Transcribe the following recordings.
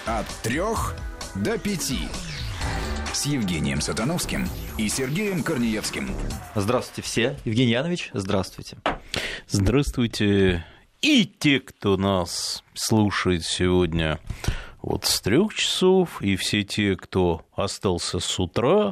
От 3 до 5. С Евгением Сатановским и Сергеем Корнеевским. Здравствуйте все. Евгений Янович, здравствуйте. Здравствуйте. И те, кто нас слушает сегодня вот с 3 часов, и все те, кто остался с утра,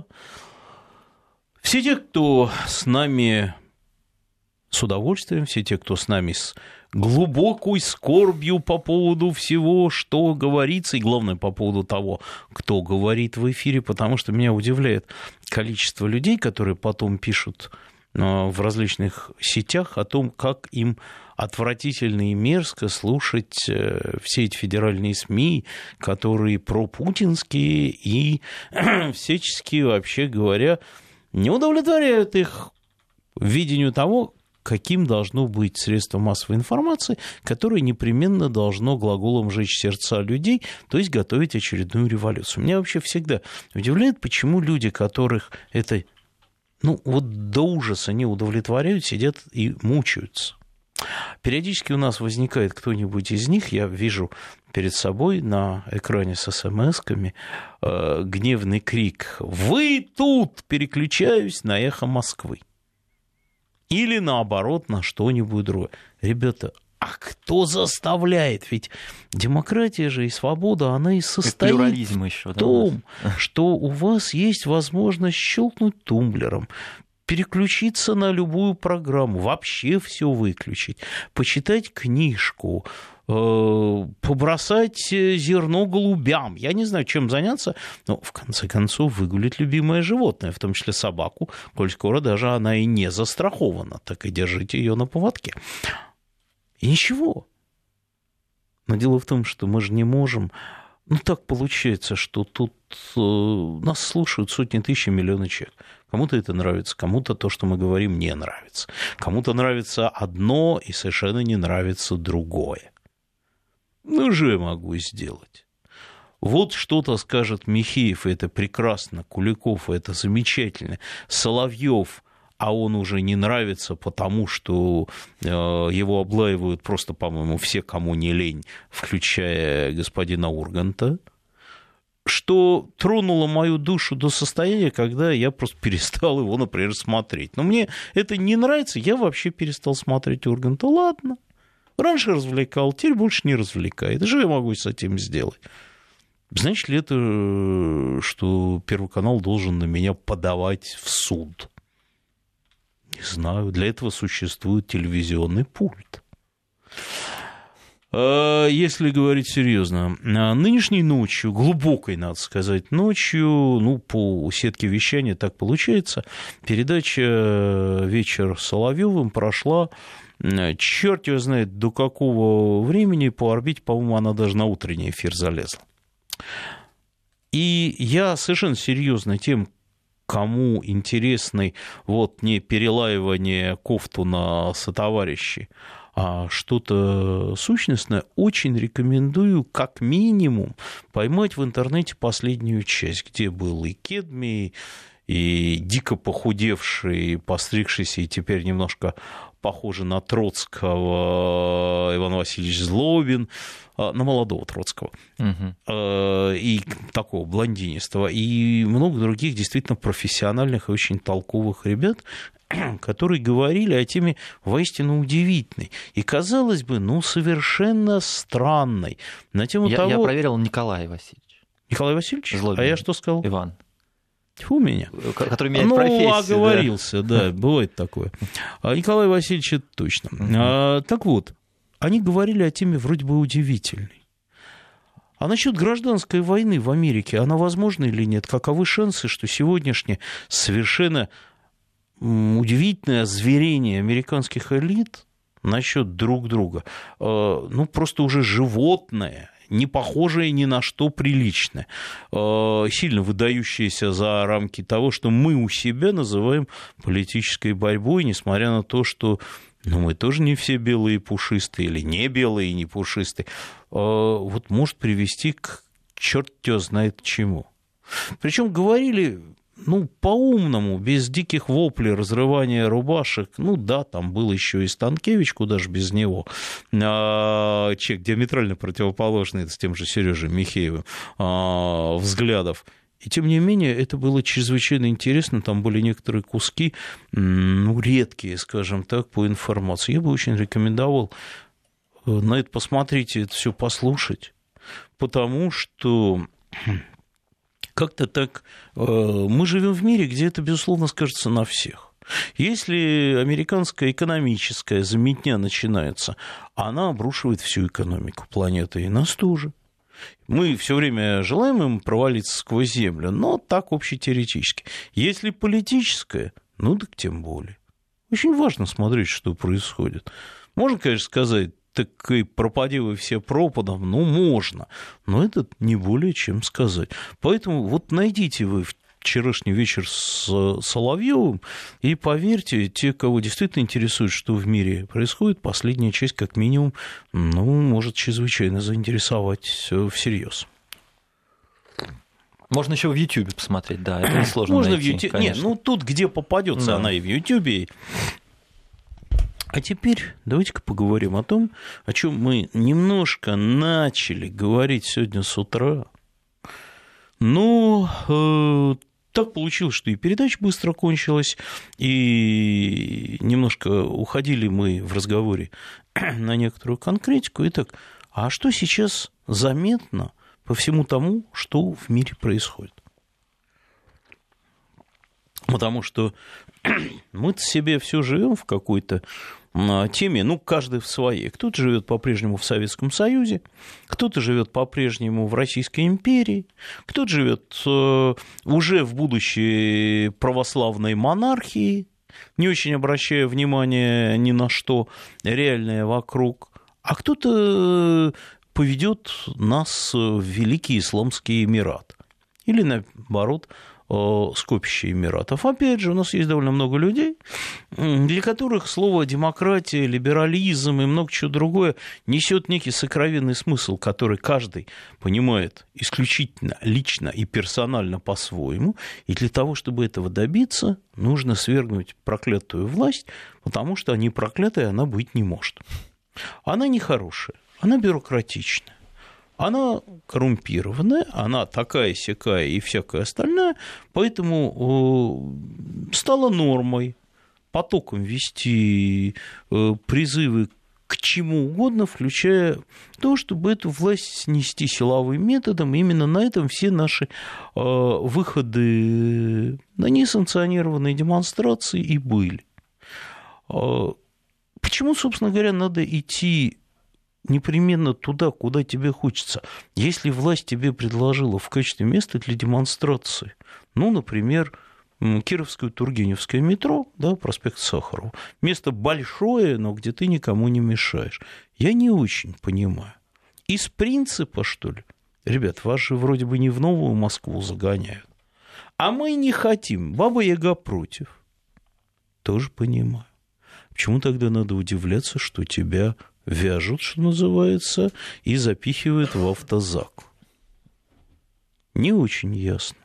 все те, кто с нами с удовольствием, все те, кто с нами с глубокой скорбью по поводу всего, что говорится, и главное, по поводу того, кто говорит в эфире, потому что меня удивляет количество людей, которые потом пишут в различных сетях о том, как им отвратительно и мерзко слушать все эти федеральные СМИ, которые пропутинские и всячески, вообще говоря, не удовлетворяют их видению того, каким должно быть средство массовой информации, которое непременно должно глаголом жечь сердца людей, то есть готовить очередную революцию. Меня вообще всегда удивляет, почему люди, которых это вот до ужаса не удовлетворяют, сидят и мучаются. Периодически у нас возникает кто-нибудь из них, я вижу перед собой на экране с смс-ками гневный крик: «Вы тут!» Переключаюсь на «Эхо Москвы». Или наоборот на что-нибудь другое. Ребята, а кто заставляет? Ведь демократия же и свобода, она и состоит в том, что у вас есть возможность щелкнуть тумблером, переключиться на любую программу, вообще все выключить, почитать книжку, побросать зерно голубям. Я не знаю, чем заняться, но в конце концов выгулить любимое животное, в том числе собаку, коль скоро даже она и не застрахована, так и держите ее на поводке. И ничего. Но дело в том, что мы же не можем... так получается, что тут нас слушают сотни тысяч и миллионы человек. Кому-то это нравится, кому-то то, что мы говорим, не нравится. Кому-то нравится одно и совершенно не нравится другое. Что я могу сделать? Вот что-то скажет Михеев, и это прекрасно, Куликов, и это замечательно, Соловьев, а он уже не нравится, потому что его облаивают просто, по-моему, все, кому не лень, включая господина Урганта, что тронуло мою душу до состояния, когда я просто перестал его, например, смотреть. Но мне это не нравится, я вообще перестал смотреть Урганта. Ладно, раньше развлекал, теперь больше не развлекает. Что я могу с этим сделать? Значит ли это, что Первый канал должен на меня подавать в суд? Не знаю, для этого существует телевизионный пульт. Если говорить серьезно, нынешней ночью, глубокой, надо сказать, ночью, по сетке вещания так получается, передача «Вечер с Соловьевым» прошла, черт его знает до какого времени, по орбите, по-моему, она даже на утренний эфир залезла. И я совершенно серьезно тем, кому интересны не перелаивание кофту на сотоварищи, а что-то сущностное, очень рекомендую как минимум поймать в интернете последнюю часть, где был и Кедми, и дико похудевший, постригшийся и теперь немножко похожий на Троцкого Иван Васильевич Злобин, на молодого Троцкого, и такого блондинистого, и много других действительно профессиональных и очень толковых ребят, которые говорили о теме воистину удивительной и, казалось бы, совершенно странной. На тему того... Я проверил Николай Васильевич. Николай Васильевич? Злобин. А я что сказал? Иван. Тьфу меня. Который меняет профессию. Оговорился, да, бывает такое. Николай Васильевич, это точно. Так вот, они говорили о теме вроде бы удивительной. А насчет гражданской войны в Америке, она возможна или нет? Каковы шансы, что сегодняшнее совершенно удивительное озверение американских элит насчет друг друга, просто уже животное, не похожее ни на что приличное, сильно выдающееся за рамки того, что мы у себя называем политической борьбой, несмотря на то, что мы тоже не все белые и пушистые, или не белые и не пушистые, может привести к черт его знает чему. Причем говорили по-умному, без диких воплей, разрывания рубашек. Да, там был еще и Станкевич, куда же без него. Человек диаметрально противоположный с тем же Сережей Михеевым взглядов. И, тем не менее, это было чрезвычайно интересно. Там были некоторые куски, редкие, скажем так, по информации. Я бы очень рекомендовал на это посмотреть и это все послушать, потому что как-то так мы живем в мире, где это, безусловно, скажется на всех. Если американская экономическая заметня начинается, она обрушивает всю экономику планеты, и нас тоже. Мы все время желаем им провалиться сквозь землю, но так общетеоретически. Если политическое, так тем более. Очень важно смотреть, что происходит. Можно, конечно, сказать, так и пропади вы все пропадом, можно, но это не более чем сказать. Поэтому вот найдите вы вчерашний вечер с Соловьевым и поверьте, те, кого действительно интересует, что в мире происходит, последняя часть, как минимум, может чрезвычайно заинтересовать всерьез. Можно еще в Ютьюбе посмотреть, да, это несложно Можно найти, в Ютьюбе. конечно. Тут, где попадется, она и в Ютьюбе. А теперь давайте-ка поговорим о том, о чем мы немножко начали говорить сегодня с утра. Так получилось, что и передача быстро кончилась, и немножко уходили мы в разговоре на некоторую конкретику. Итак, а что сейчас заметно по всему тому, что в мире происходит? Потому что мы-то себе все живем в какой-то теме, каждый в своей. Кто-то живет по-прежнему в Советском Союзе, кто-то живет по-прежнему в Российской империи, кто-то живет уже в будущей православной монархии, не очень обращая внимания ни на что реальное вокруг, а кто-то поведет нас в Великий Исламский Эмират или, наоборот, скопище Эмиратов. Опять же, у нас есть довольно много людей, для которых слово демократия, либерализм и много чего другое несет некий сокровенный смысл, который каждый понимает исключительно лично и персонально по-своему. И для того, чтобы этого добиться, нужно свергнуть проклятую власть, потому что не проклятая она быть не может. Она нехорошая, она бюрократичная. Она коррумпированная, она такая-сякая и всякая остальная, поэтому стала нормой потоком вести призывы к чему угодно, включая то, чтобы эту власть снести силовым методом. Именно на этом все наши выходы на несанкционированные демонстрации и были. Почему, собственно говоря, надо идти непременно туда, куда тебе хочется? Если власть тебе предложила в качестве места для демонстрации, например, Кировское Тургеневское метро, проспект Сахарова, место большое, но где ты никому не мешаешь. Я не очень понимаю. Из принципа, что ли? Ребят, вас же вроде бы не в Новую Москву загоняют. А мы не хотим. Баба-Яга против. Тоже понимаю. Почему тогда надо удивляться, что тебя вяжут, что называется, и запихивают в автозак? Не очень ясно.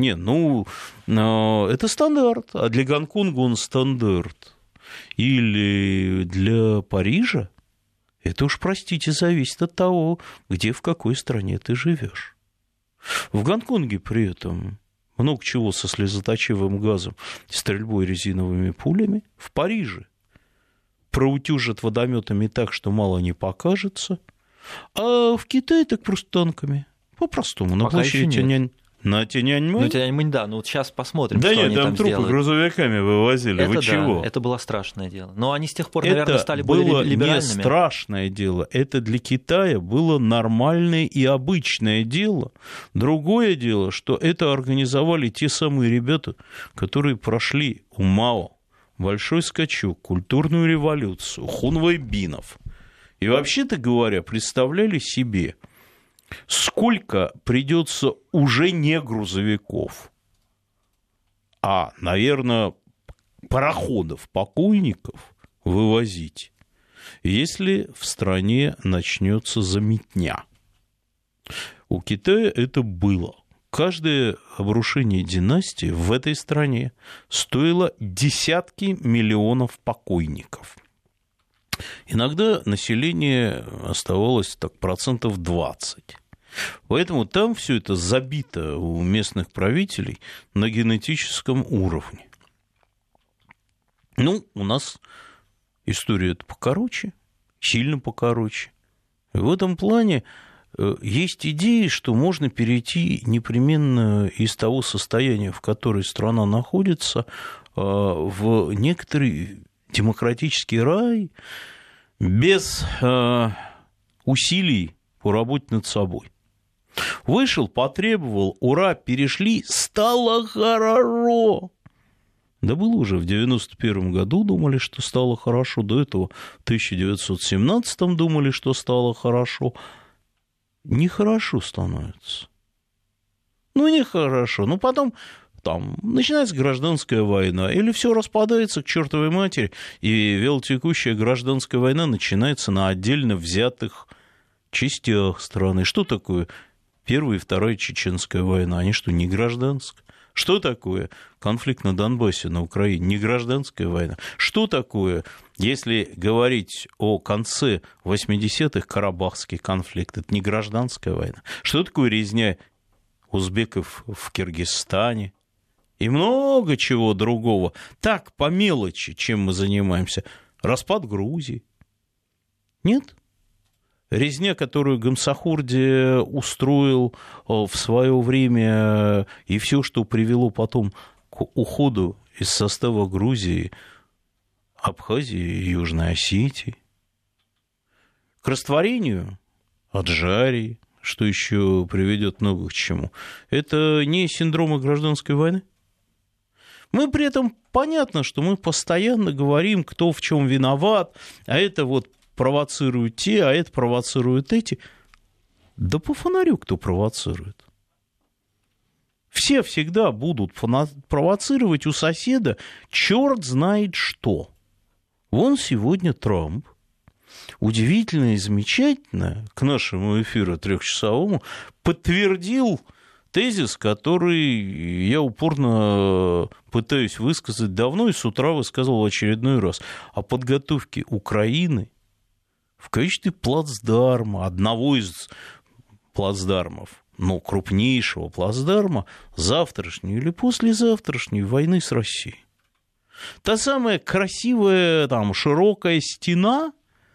Это стандарт, а для Гонконга он стандарт. Или для Парижа, это уж, простите, зависит от того, где, в какой стране ты живешь. В Гонконге при этом много чего со слезоточивым газом, стрельбой резиновыми пулями. В Париже проутюжат водометами так, что мало не покажется. А в Китае так просто танками. По-простому. На площади Тяньаньмэнь. На Тяньаньмэнь? Тяньаньмэнь, да. Вот сейчас посмотрим, да что они там трупы сделают. Грузовиками вывозили. Это Вы чего? Это было страшное дело. Но они с тех пор, наверное, стали более либеральными. Это было не страшное дело. Это для Китая было нормальное и обычное дело. Другое дело, что это организовали те самые ребята, которые прошли у Мао большой скачок, культурную революцию, хунвейбинов. И вообще-то говоря, представляли себе, сколько придется уже не грузовиков, а, наверное, пароходов, покойников вывозить, если в стране начнется заметня. У Китая это было. каждое обрушение династии в этой стране стоило десятки миллионов покойников. Иногда население оставалось так 20%. Поэтому там все это забито у местных правителей на генетическом уровне. Ну, у нас история-то покороче, сильно покороче. И в этом плане есть идеи, что можно перейти непременно из того состояния, в котором страна находится, в некоторый демократический рай без усилий по работе над собой. Вышел, потребовал, ура, перешли, стало хорошо. Да было уже в 91 году, думали, что стало хорошо, до этого в 1917 думали, что стало хорошо. Нехорошо становится. Ну, нехорошо. Ну, потом там начинается гражданская война, или все распадается к чертовой матери, и вялотекущая гражданская война начинается на отдельно взятых частях страны. Что такое Первая и Вторая Чеченская война? Они что, не гражданская? Что такое конфликт на Донбассе, на Украине? Не гражданская война. Что такое, если говорить о конце 80-х, Карабахский конфликт? Это не гражданская война. Что такое резня узбеков в Киргизстане? И много чего другого. Так, по мелочи, чем мы занимаемся. Распад Грузии. Нет? Резня, которую Гамсахурди устроил в свое время, и все, что привело потом к уходу из состава Грузии, Абхазии и Южной Осетии, к растворению Аджарии, что еще приведет много к чему. Это не синдромы гражданской войны? Мы при этом понятно, что мы постоянно говорим, кто в чем виноват, а это вот провоцируют те, а это провоцируют эти. Да по фонарю кто провоцирует. Все всегда будут провоцировать у соседа черт знает что. Вон сегодня Трамп, удивительно и замечательно, к нашему эфиру трехчасовому, подтвердил тезис, который я упорно пытаюсь высказать давно и с утра высказывал в очередной раз, о подготовке Украины в качестве плацдарма, одного из плацдармов, но крупнейшего плацдарма завтрашней или послезавтрашней войны с Россией. Та самая красивая, там, широкая стена,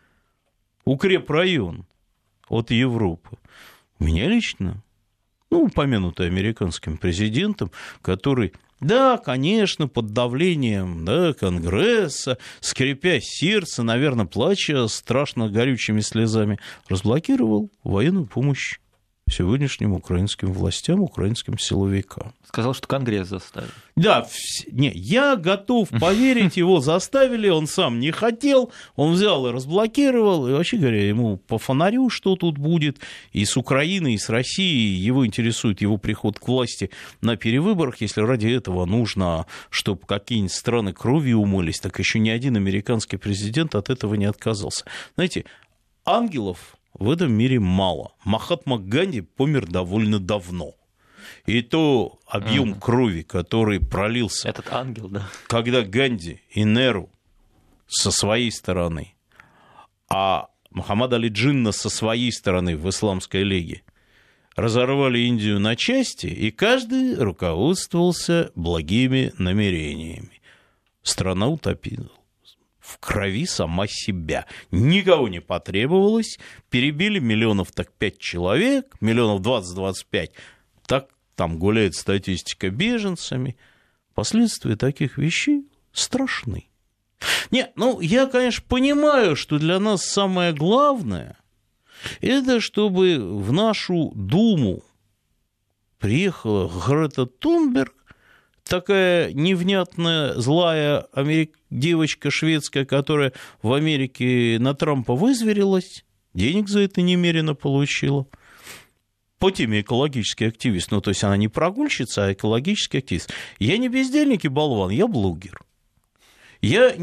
укрепрайон от Европы, у меня лично, упомянутый американским президентом, который, да, конечно, под давлением, да, Конгресса, скрипя сердце, наверное, плача страшно горючими слезами, разблокировал военную помощь сегодняшним украинским властям, украинским силовикам. Сказал, что Конгресс заставил. Да, я готов поверить, его заставили, он сам не хотел, он взял и разблокировал, и вообще говоря, ему по фонарю, что тут будет, и с Украиной, и с Россией, его интересует его приход к власти на перевыборах, если ради этого нужно, чтобы какие-нибудь страны кровью умылись, так еще ни один американский президент от этого не отказался. Знаете, ангелов в этом мире мало. Махатма Ганди помер довольно давно. И то объем крови, который пролился, этот ангел, да, когда Ганди и Неру со своей стороны, а Мухаммад Али Джинна со своей стороны в Исламской лиге разорвали Индию на части, и каждый руководствовался благими намерениями. Страна утопила в крови сама себя. Никого не потребовалось. Перебили миллионов так 5 человек, миллионов 20-25. Так там гуляет статистика беженцами. Последствия таких вещей страшны. Нет, я, конечно, понимаю, что для нас самое главное – это чтобы в нашу Думу приехала Грета Тунберг, такая невнятная, злая девочка шведская, которая в Америке на Трампа вызверилась, денег за это немерено получила. По теме экологический активист. То есть она не прогульщица, а экологический активист. Я не бездельник и болван, я блогер. Я не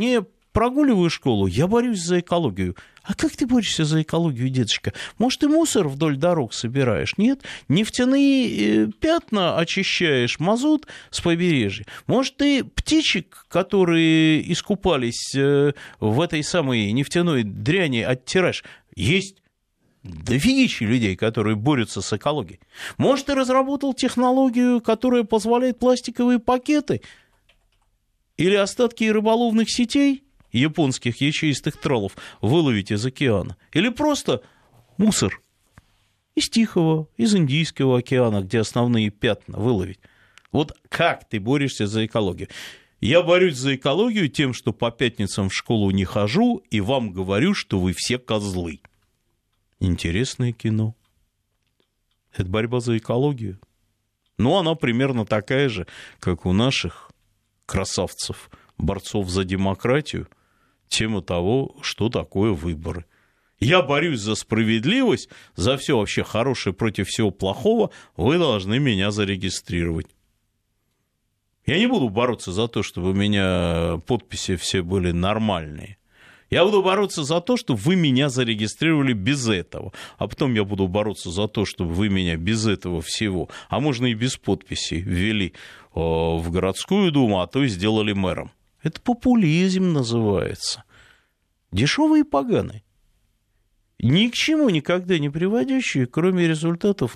прогуливаю школу, я борюсь за экологию. А как ты борешься за экологию, деточка? Может, ты мусор вдоль дорог собираешь? Нет? Нефтяные пятна очищаешь, мазут с побережья? Может, ты птичек, которые искупались в этой самой нефтяной дряни, оттираешь? Есть дофигища людей, которые борются с экологией. Может, ты разработал технологию, которая позволяет пластиковые пакеты или остатки рыболовных сетей японских ячеистых троллов выловить из океана? Или просто мусор из Тихого, из Индийского океана, где основные пятна, выловить? Вот как ты борешься за экологию? Я борюсь за экологию тем, что по пятницам в школу не хожу и вам говорю, что вы все козлы. Интересное кино. Это борьба за экологию. Но она примерно такая же, как у наших красавцев, борцов за демократию, тема того, что такое выборы. Я борюсь за справедливость, за все вообще хорошее против всего плохого, вы должны меня зарегистрировать. Я не буду бороться за то, чтобы у меня подписи все были нормальные. Я буду бороться за то, чтобы вы меня зарегистрировали без этого. А потом я буду бороться за то, чтобы вы меня без этого всего, а можно и без подписей, ввели в городскую думу, а то и сделали мэром. Это популизм называется. Дешевый и поганый. Ни к чему никогда не приводящие, кроме результатов,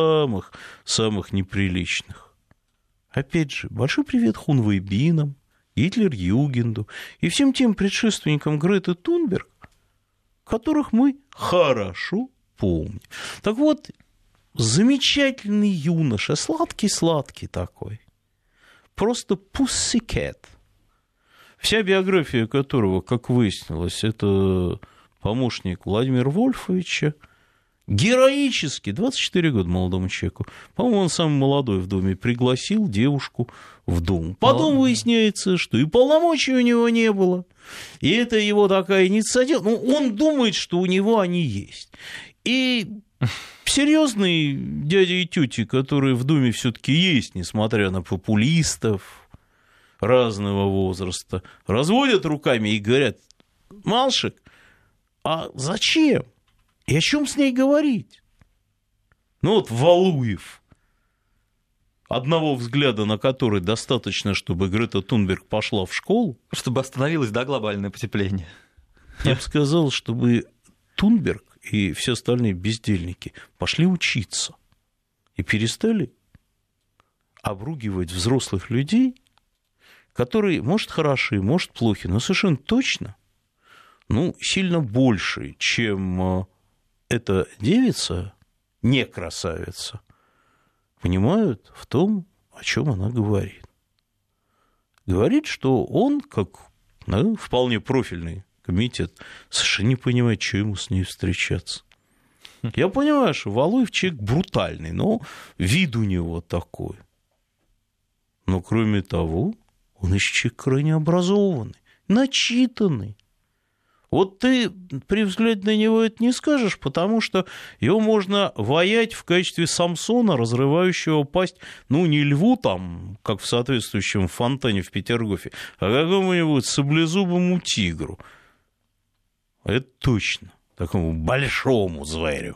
самых неприличных. Опять же, большой привет хунвейбинам, Гитлер-Югенду и всем тем предшественникам Греты Тунберг, которых мы хорошо помним. Так вот, замечательный юноша, сладкий-сладкий такой, просто Pussycat, вся биография которого, как выяснилось, это помощник Владимира Вольфовича, героически, 24 года молодому человеку, по-моему, он самый молодой в доме, пригласил девушку в дом. Потом выясняется, что и полномочий у него не было, и это его такая инициатива. Ну, он думает, что у него они есть. И серьезные дяди и тети, которые в доме все-таки есть, несмотря на популистов разного возраста, разводят руками и говорят: Малшик, а зачем? И о чем с ней говорить? Ну вот Валуев, одного взгляда на который достаточно, чтобы Грета Тунберг пошла в школу. Чтобы остановилось, да, глобальное потепление. Я бы сказал, чтобы Тунберг и все остальные бездельники пошли учиться и перестали обругивать взрослых людей, которые, может, хороши, может, плохи, но совершенно точно, сильно больше, чем эта девица, не красавица, понимают в том, о чем она говорит. Говорит, что он, как вполне профильный комитет, совершенно не понимает, что ему с ней встречаться. Я понимаю, что Валуев человек брутальный, но вид у него такой. Но кроме того, он еще человек крайне образованный, начитанный. Вот ты при взгляде на него это не скажешь, потому что его можно ваять в качестве Самсона, разрывающего пасть, не льву там, как в соответствующем фонтане в Петергофе, а какому-нибудь саблезубому тигру. Это точно, такому большому зверю.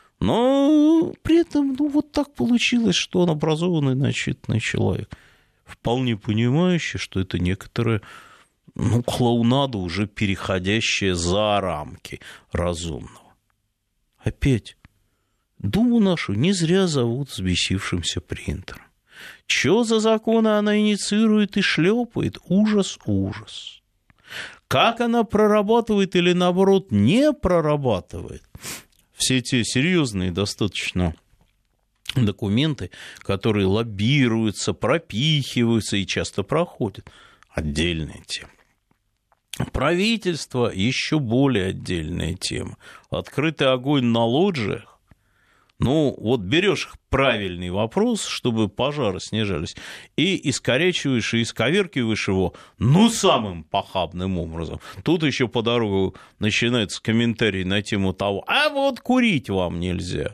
Но при этом, вот так получилось, что он образованный, начитанный человек, вполне понимающий, что это некоторое... клоунада, уже переходящая за рамки разумного. Опять, Думу нашу не зря зовут взбесившимся принтером. Чё за законы она инициирует и шлепает? Ужас, ужас. Как она прорабатывает или, наоборот, не прорабатывает все те серьезные достаточно документы, которые лоббируются, пропихиваются и часто проходят, отдельная тема. Правительство — еще более отдельная тема. Открытый огонь на лоджиях. Вот берешь правильный вопрос, чтобы пожары снижались, и искорячиваешь и исковеркиваешь его, самым похабным образом. Тут еще по дорогу начинается комментарий на тему того: а вот курить вам нельзя.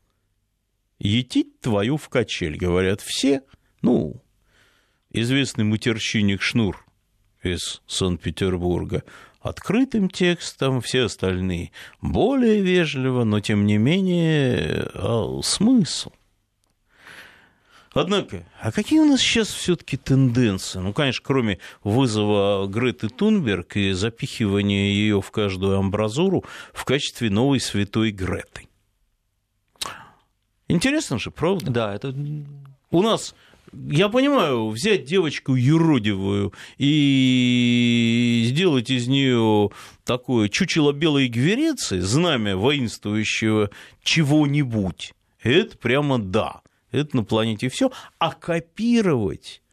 Етить твою в качель, говорят все. Известный матерщинник Шнур, из Санкт-Петербурга открытым текстом, все остальные более вежливо, но тем не менее смысл. Однако, а какие у нас сейчас все-таки тенденции? Ну, конечно, кроме вызова Греты Тунберг и запихивания ее в каждую амбразуру в качестве новой святой Греты. Интересно же, правда? Да, это... У нас, я понимаю, взять девочку юродивую и сделать из нее такое чучело белой гвереции, знамя воинствующего чего-нибудь, это прямо да. Это на планете все. А копировать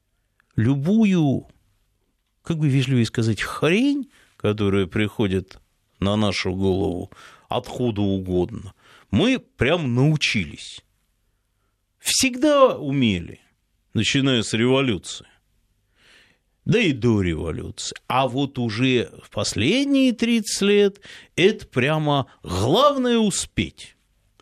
любую, как бы вежливее сказать, хрень, которая приходит на нашу голову откуда угодно, мы прям научились. Всегда умели, начиная с революции. Да и до революции. А вот уже в последние 30 лет это прямо главное успеть.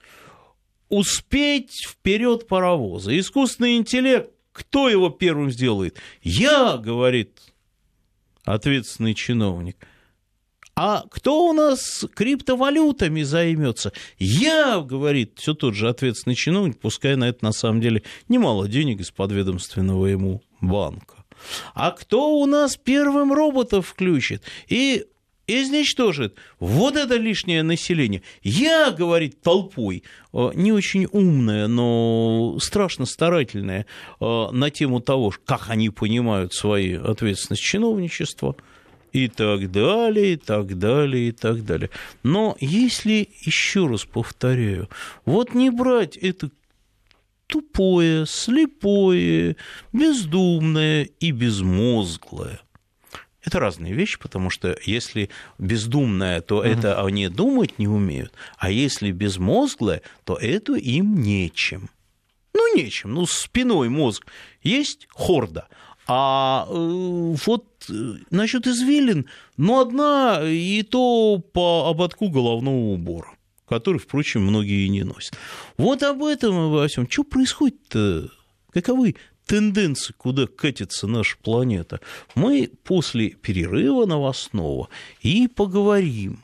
Успеть вперед паровоза. Искусственный интеллект, кто его первым сделает? Я, говорит ответственный чиновник. А кто у нас криптовалютами займется? Я, говорит все тот же ответственный чиновник, пускай на это на самом деле немало денег из подведомственного ему банка. А кто у нас первым роботов включит и изничтожит вот это лишнее население? Я, говорит, толпой, не очень умная, но страшно старательная на тему того, как они понимают свою ответственность чиновничества, и так далее, и так далее, и так далее. Но если, еще раз повторяю, вот не брать это тупое, слепое, бездумное и безмозглое. Это разные вещи, потому что если бездумное, то это они думать не умеют, а если безмозглое, то это им нечем. Ну, нечем. Ну, спиной мозг есть хорда, а вот насчет извилин, ну, одна, и то по ободку головного убора, который, впрочем, многие и не носят. Вот об этом и во всем. Что происходит-то? Каковы тенденции, куда катится наша планета? Мы после перерыва новостного и поговорим.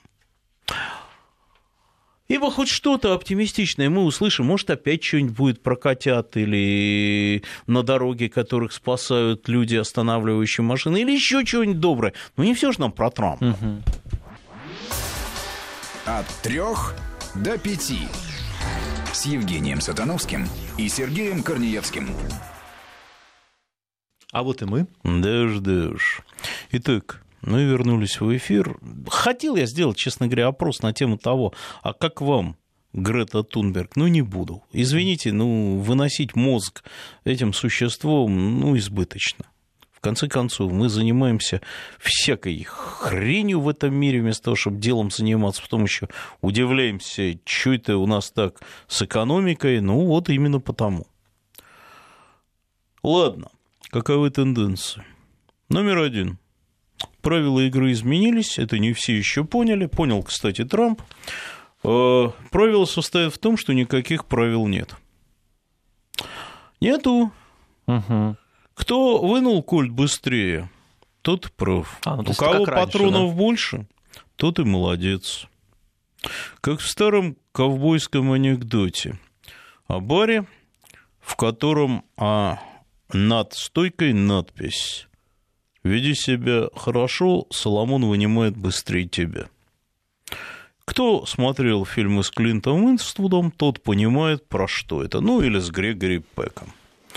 Ибо хоть что-то оптимистичное мы услышим, может, опять что-нибудь будет про котят или на дороге, которых спасают люди, останавливающие машины, или еще что-нибудь доброе. Но не все же нам про Трампа. От 3 до 5 с Евгением Сатановским и Сергеем Корнеевским. А вот и мы. Дождешь. Итак, мы вернулись в эфир. Хотел я сделать, честно говоря, опрос на тему того, а как вам Грета Тунберг? Ну, не буду. Извините, выносить мозг этим существом, избыточно. В конце концов, мы занимаемся всякой хренью в этом мире, вместо того, чтобы делом заниматься, потом еще удивляемся, что это у нас так с экономикой. Вот именно потому. Ладно, каковы тенденции? Номер 1. Правила игры изменились, это не все еще поняли. Понял, кстати, Трамп. Правила состоят в том, что никаких правил нет. Нету. Кто вынул кольт быстрее, тот прав. У кого патронов больше, тот и молодец. Как в старом ковбойском анекдоте о баре, в котором над стойкой надпись: «Веди себя хорошо, Соломон вынимает быстрее тебя». Кто смотрел фильмы с Клинтом Иствудом, тот понимает, про что это. Или с Грегори Пеком.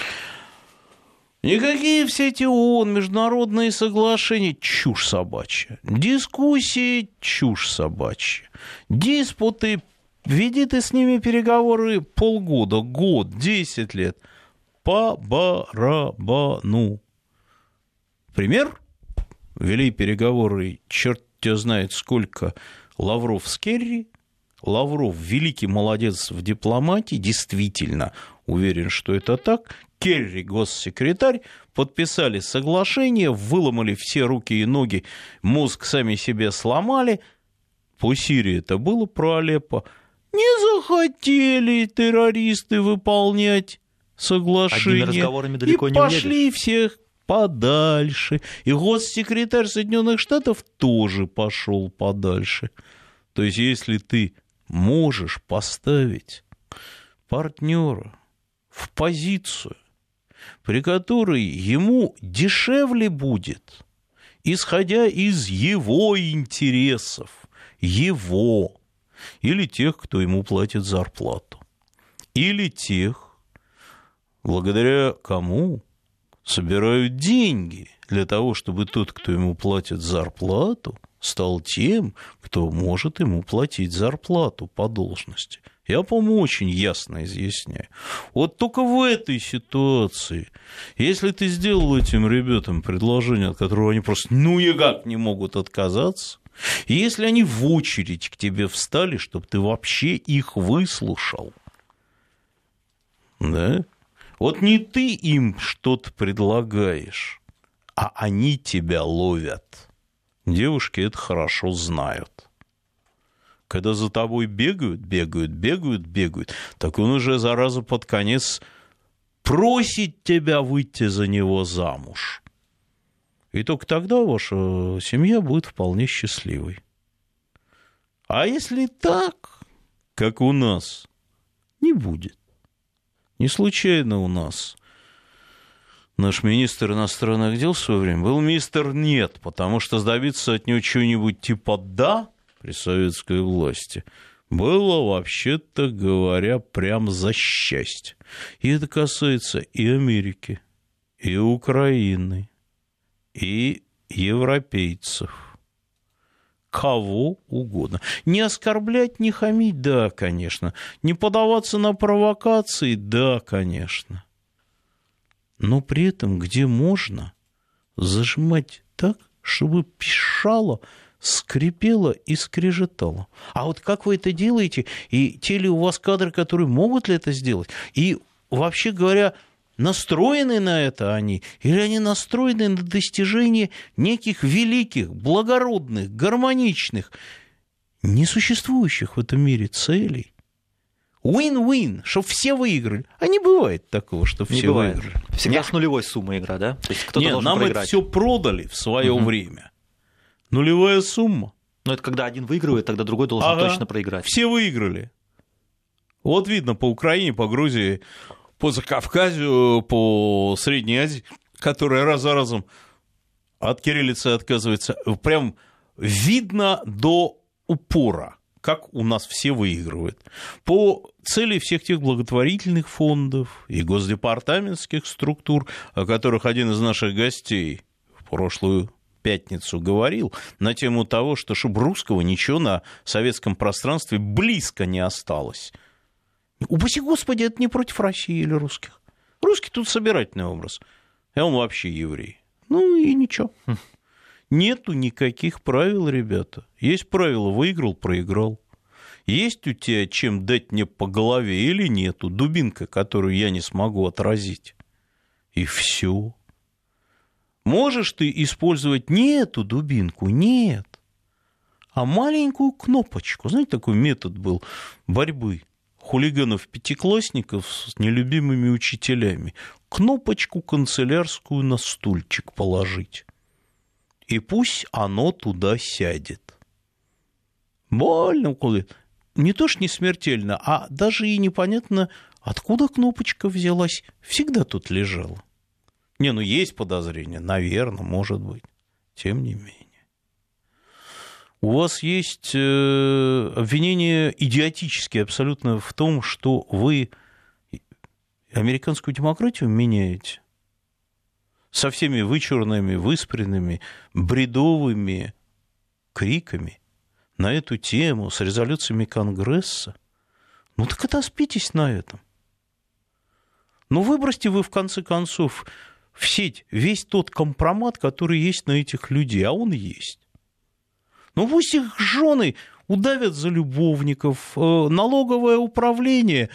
Никакие все эти ООН, международные соглашения – чушь собачья. Дискуссии – чушь собачья. Диспуты – веди ты с ними переговоры полгода, год, 10 лет. По барабану. Пример. Вели переговоры, черт тебя знает сколько, Лавров с Керри. Лавров великий молодец в дипломатии, действительно уверен, что это так. Керри, госсекретарь, подписали соглашение, выломали все руки и ноги, мозг сами себе сломали. По Сирии это было про Алеппо. Не захотели террористы выполнять соглашение. Одними разговорами далеко и не пошли уедешь. всех подальше. И госсекретарь Соединенных Штатов тоже пошел подальше. То есть, если ты можешь поставить партнера в позицию, при которой ему дешевле будет, исходя из его интересов, его, или тех, кто ему платит зарплату, или тех, благодаря кому собирают деньги для того, чтобы тот, кто ему платит зарплату, стал тем, кто может ему платить зарплату по должности. Я, по-моему, очень ясно изъясняю. Вот только в этой ситуации, если ты сделал этим ребятам предложение, от которого они просто никак не могут отказаться, и если они в очередь к тебе встали, чтобы ты вообще их выслушал, да? Вот не ты им что-то предлагаешь, а они тебя ловят. Девушки это хорошо знают. Когда за тобой бегают, так он уже, зараза, под конец просит тебя выйти за него замуж. И только тогда ваша семья будет вполне счастливой. А если так, как у нас, не будет. Не случайно у нас наш министр иностранных дел в свое время был мистер «нет», потому что добиться от него чего-нибудь типа «да» при советской власти было, вообще-то говоря, прям за счастье. И это касается и Америки, и Украины, и европейцев. Кого угодно. Не оскорблять, не хамить, да, конечно. Не поддаваться на провокации, да, конечно. Но при этом, где можно, зажимать так, чтобы пищало, скрипело и скрежетало. А вот как вы это делаете, и те ли у вас кадры, которые могут ли это сделать, и, вообще говоря, настроены на это они, или они настроены на достижение неких великих, благородных, гармоничных, несуществующих в этом мире целей? Win-win, чтобы все выиграли. А не бывает такого, что все выиграли. Всегда с нулевой суммой игра, да? То есть кто-то Нет, должен нам проиграть. это все продали в свое время. Нулевая сумма. Но это когда один выигрывает, тогда другой должен точно проиграть. Все выиграли. Вот видно по Украине, по Грузии, по Закавказью, по Средней Азии, которая раз за разом от кириллицы отказывается. Прям видно до упора, как у нас все выигрывают. По цели всех тех благотворительных фондов и госдепартаментских структур, о которых один из наших гостей в прошлую пятницу говорил, на тему того, что чтобы русского ничего на советском пространстве близко не осталось. Упаси Господи, это не против России или русских. Русский тут собирательный образ. А он вообще еврей. Ну и ничего. Нету никаких правил, ребята. Есть правило: выиграл, проиграл. Есть у тебя чем дать мне по голове или нету? Дубинка, которую я не смогу отразить. И все. Можешь ты использовать не эту дубинку, нет, а маленькую кнопочку. Знаете, такой метод был борьбы хулиганов-пятиклассников с нелюбимыми учителями. Кнопочку канцелярскую на стульчик положить. И пусть оно туда сядет. Больно уколет. Не то что не смертельно, а даже и непонятно, откуда кнопочка взялась. Всегда тут лежала. Не, ну есть подозрение, наверное, может быть. Тем не менее. У вас есть обвинения идиотические абсолютно в том, что вы американскую демократию меняете со всеми вычурными, выспренными, бредовыми криками на эту тему, с резолюциями Конгресса. Ну так отоспитесь на этом. Ну выбросьте вы, в конце концов, в сеть весь тот компромат, который есть на этих людей, а он есть. Ну пусть их жены удавят за любовников, налоговое управление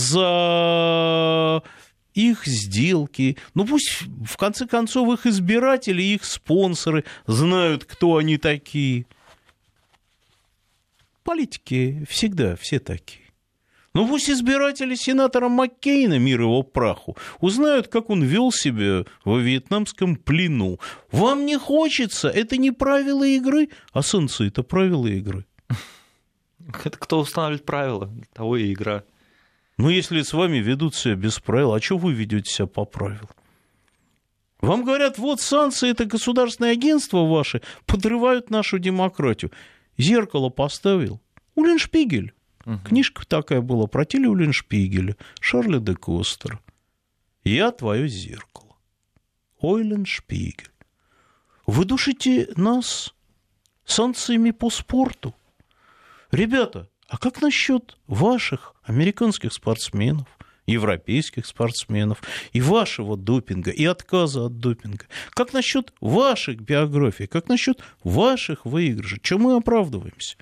за их сделки. Ну пусть, в конце концов, их избиратели, их спонсоры знают, кто они такие. Политики всегда все такие. Ну, пусть избиратели сенатора Маккейна, мир его праху, узнают, как он вел себя во вьетнамском плену. Вам не хочется, это не правила игры, а санкции – это правила игры. Это кто устанавливает правила, того и игра. Ну, если с вами ведут себя без правил, а что вы ведете себя по правилам? Вам говорят, вот санкции – это государственные агентства ваши, подрывают нашу демократию. Зеркало поставил. Улленшпигель. Книжка такая была про Тилли Улленшпигеля, Шарля де Костера. «Я твое зеркало». Улленшпигель. Вы душите нас санкциями по спорту. Ребята, а как насчет ваших американских спортсменов, европейских спортсменов и вашего допинга, и отказа от допинга? Как насчет ваших биографий, как насчет ваших выигрышей? Чем мы оправдываемся?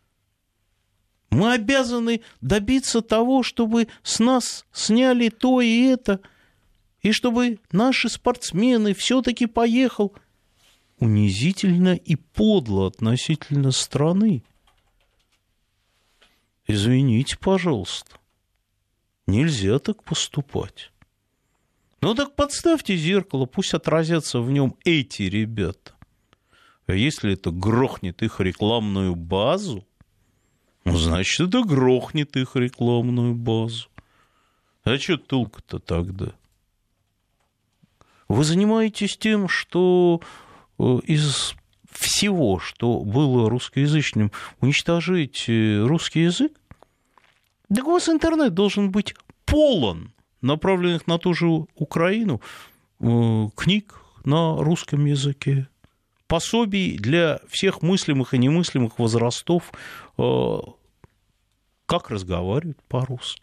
Мы обязаны добиться того, чтобы с нас сняли то и это, и чтобы наши спортсмены все-таки поехал. Унизительно и подло относительно страны. Извините, пожалуйста, нельзя так поступать. Ну так подставьте зеркало, пусть отразятся в нем эти ребята. А если это грохнет их рекламную базу, ну, значит, это грохнет их рекламную базу. А что толку-то тогда? Вы занимаетесь тем, что из всего, что было русскоязычным, уничтожаете русский язык? Так у вас интернет должен быть полон направленных на ту же Украину книг на русском языке, пособий для всех мыслимых и немыслимых возрастов, как разговаривать по-русски.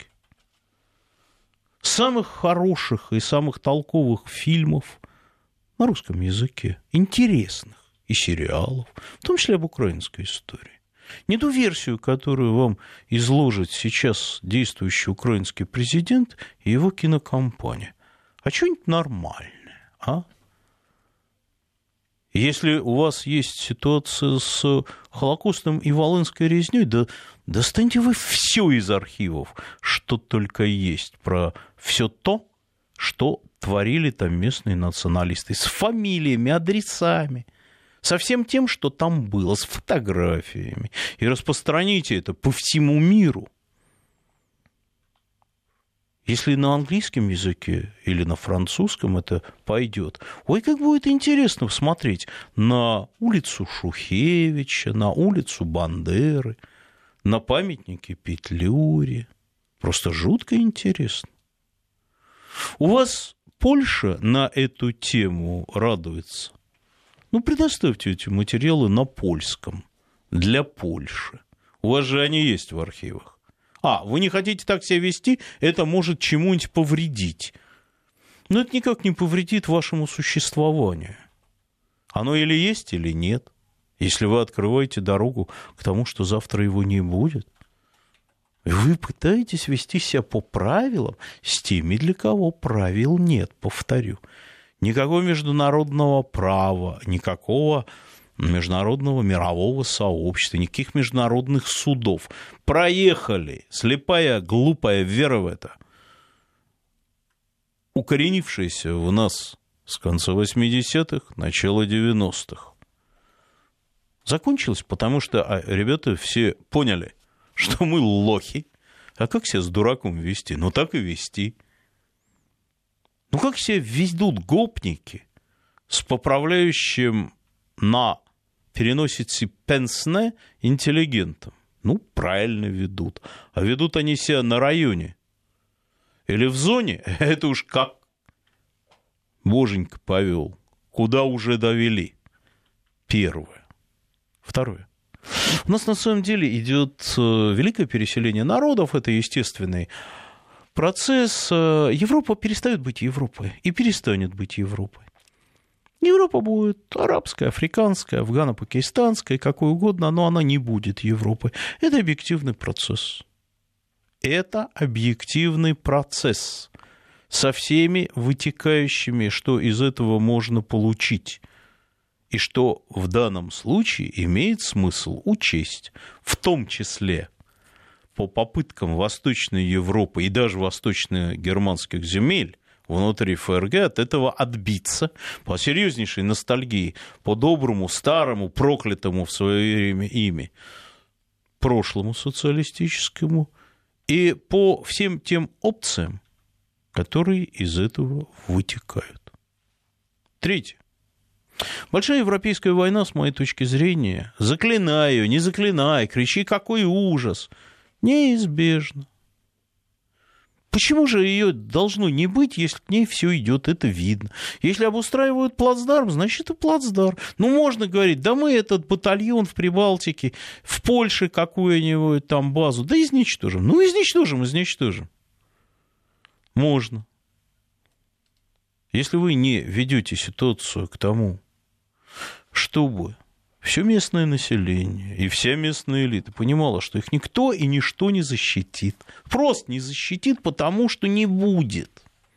Самых хороших и самых толковых фильмов на русском языке, интересных, и сериалов, в том числе об украинской истории. Не ту версию, которую вам изложит сейчас действующий украинский президент и его кинокомпания, а что-нибудь нормальное, а? Если у вас есть ситуация с Холокостом и Волынской резнёй, да достаньте вы все из архивов, что только есть про все то, что творили там местные националисты, с фамилиями, адресами, со всем тем, что там было, с фотографиями, и распространите это по всему миру. Если на английском языке или на французском это пойдет, ой, как будет интересно смотреть на улицу Шухевича, на улицу Бандеры, на памятники Петлюре. Просто жутко интересно. У вас Польша на эту тему радуется. Ну, предоставьте эти материалы на польском, для Польши. У вас же они есть в архивах. А, вы не хотите так себя вести, это может чему-нибудь повредить. Но это никак не повредит вашему существованию. Оно или есть, или нет. Если вы открываете дорогу к тому, что завтра его не будет. Вы пытаетесь вести себя по правилам с теми, для кого правил нет, повторю. Никакого международного права, никакого международного мирового сообщества, никаких международных судов. Проехали. Слепая, глупая вера в это, укоренившаяся в нас с конца 80-х, начала 90-х. Закончилось, потому что ребята все поняли, что мы лохи. А как себя с дураком вести? Ну, так и вести. Ну, как себя ведут гопники с поправляющим на переносице пенсне интеллигентом? Ну, правильно ведут. А ведут они себя на районе или в зоне, это уж как боженька повел. Куда уже довели? Первое. Второе. У нас на самом деле идет великое переселение народов, это естественный процесс. Европа перестает быть Европой и перестанет быть Европой. Европа будет арабская, африканская, афгано-пакистанская, какой угодно, но она не будет Европой. Это объективный процесс. Это объективный процесс со всеми вытекающими, что из этого можно получить. И что в данном случае имеет смысл учесть, в том числе по попыткам Восточной Европы и даже восточно-германских земель внутри ФРГ от этого отбиться по серьезнейшей ностальгии, по доброму, старому, проклятому в свое время ими прошлому социалистическому и по всем тем опциям, которые из этого вытекают. Третье. Большая европейская война, с моей точки зрения, заклинаю, не заклинай, кричи, какой ужас, неизбежна. Почему же ее должно не быть, если к ней все идет, это видно? Если обустраивают плацдарм, значит и плацдарм. Ну, можно говорить, да мы этот батальон в Прибалтике, в Польше какую-нибудь там базу, да изничтожим. Ну, изничтожим. Можно. Если вы не ведете ситуацию к тому, чтобы все местное население и вся местная элита понимала, что их никто и ничто не защитит. Просто не защитит, потому что не будет.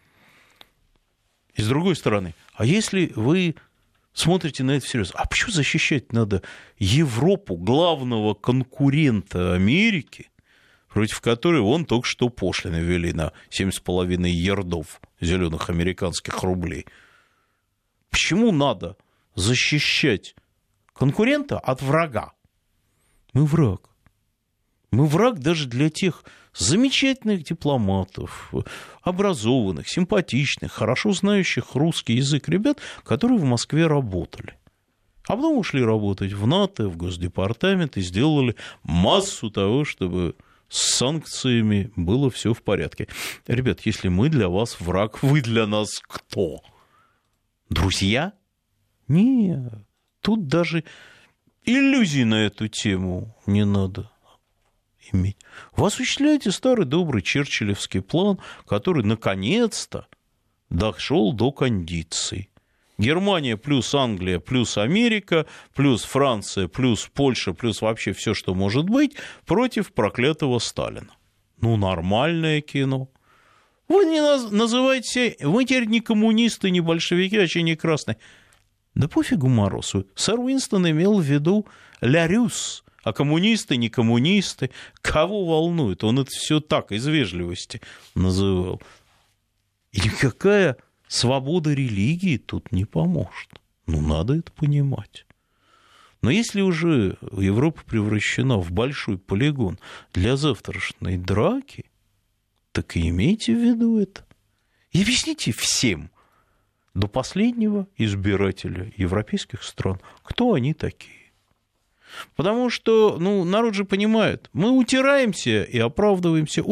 И с другой стороны, а если вы смотрите на это всерьез, а почему защищать надо Европу, главного конкурента Америки, против которой вон только что пошлины ввели на 7,5 ярдов зеленых американских рублей? Почему надо защищать конкурента от врага? Мы враг. Мы враг даже для тех замечательных дипломатов, образованных, симпатичных, хорошо знающих русский язык ребят, которые в Москве работали. А потом ушли работать в НАТО, в Госдепартамент и сделали массу того, чтобы с санкциями было все в порядке. Ребят, если мы для вас враг, вы для нас кто? Друзья? Нет. Тут даже иллюзий на эту тему не надо иметь. Вы осуществляете старый добрый черчиллевский план, который наконец-то дошел до кондиции. Германия плюс Англия плюс Америка плюс Франция плюс Польша плюс вообще все, что может быть, против проклятого Сталина. Ну, нормальное кино. Вы не называете, вы теперь не коммунисты, не большевики, а че не красные. Да пофигу Морозу. Сэр Уинстон имел в виду «ля рюс», а коммунисты, не коммунисты, кого волнует? Он это все так, из вежливости называл. И никакая свобода религии тут не поможет. Ну, надо это понимать. Но если уже Европа превращена в большой полигон для завтрашней драки, так и имейте в виду это. И объясните всем, до последнего избирателя европейских стран, кто они такие. Потому что, ну, народ же понимает, мы утираемся и оправдываемся,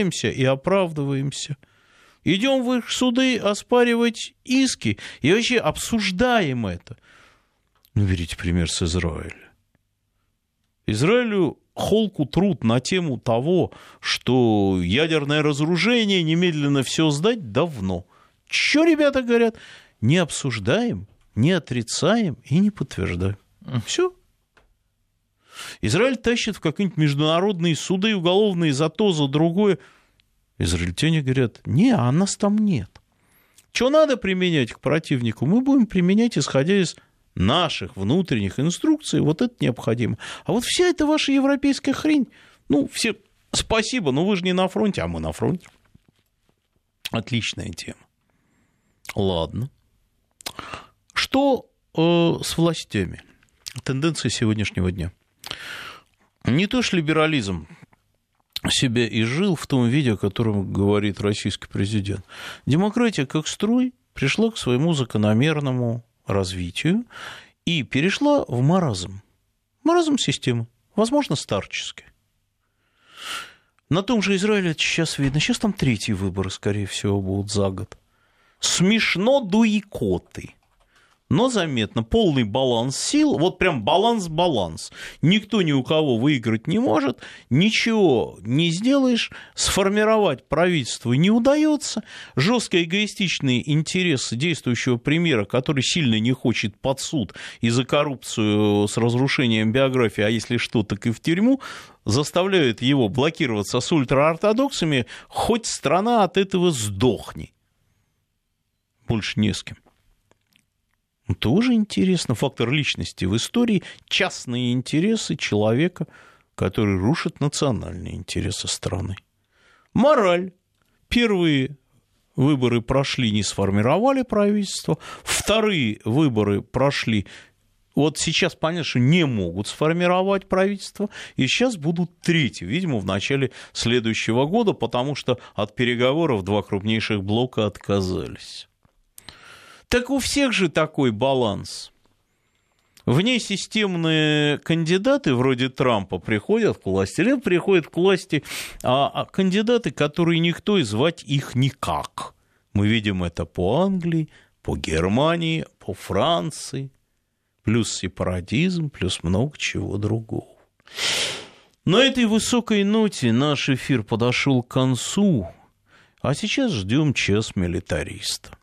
идем в их суды оспаривать иски и вообще обсуждаем это. Ну, берите пример с Израиля. Израилю холку труд на тему того, что ядерное разоружение, немедленно все сдать, давно. Что ребята говорят? Не обсуждаем, не отрицаем и не подтверждаем. Все. Израиль тащит в какие-нибудь международные суды уголовные за то, за другое. Израильтяне говорят, не, а нас там нет. Что надо применять к противнику, мы будем применять, исходя из наших внутренних инструкций, вот это необходимо. А вот вся эта ваша европейская хрень, ну, все спасибо, но вы же не на фронте, а мы на фронте. Отличная тема. Ладно. Что с властями? Тенденция сегодняшнего дня. Не то ж либерализм себя и жил в том виде, о котором говорит российский президент. Демократия как строй пришла к своему закономерному развитию и перешла в маразм. Маразм системы, возможно, старческий. На том же Израиле это сейчас видно. Сейчас там третьи выборы, скорее всего, будут за год. Смешно до икоты. Но заметно, полный баланс сил, вот прям баланс. Никто ни у кого выиграть не может, ничего не сделаешь, сформировать правительство не удается, жестко эгоистичные интересы действующего премьера, который сильно не хочет под суд и за коррупцию с разрушением биографии, а если что, так и в тюрьму, заставляют его блокироваться с ультраортодоксами, хоть страна от этого сдохни. Больше не с кем. Тоже интересно, фактор личности в истории, частные интересы человека, которые рушат национальные интересы страны. Мораль. Первые выборы прошли, не сформировали правительство. Вторые выборы прошли. Вот сейчас понятно, что не могут сформировать правительство, и сейчас будут третьи, видимо, в начале следующего года, потому что от переговоров два крупнейших блока отказались. Так у всех же такой баланс. Внесистемные кандидаты вроде Трампа приходят к власти, или приходят к власти кандидаты, которые никто, и звать их никак. Мы видим это по Англии, по Германии, по Франции. Плюс сепаратизм, плюс много чего другого. На этой высокой ноте наш эфир подошел к концу, а сейчас ждем час милитариста.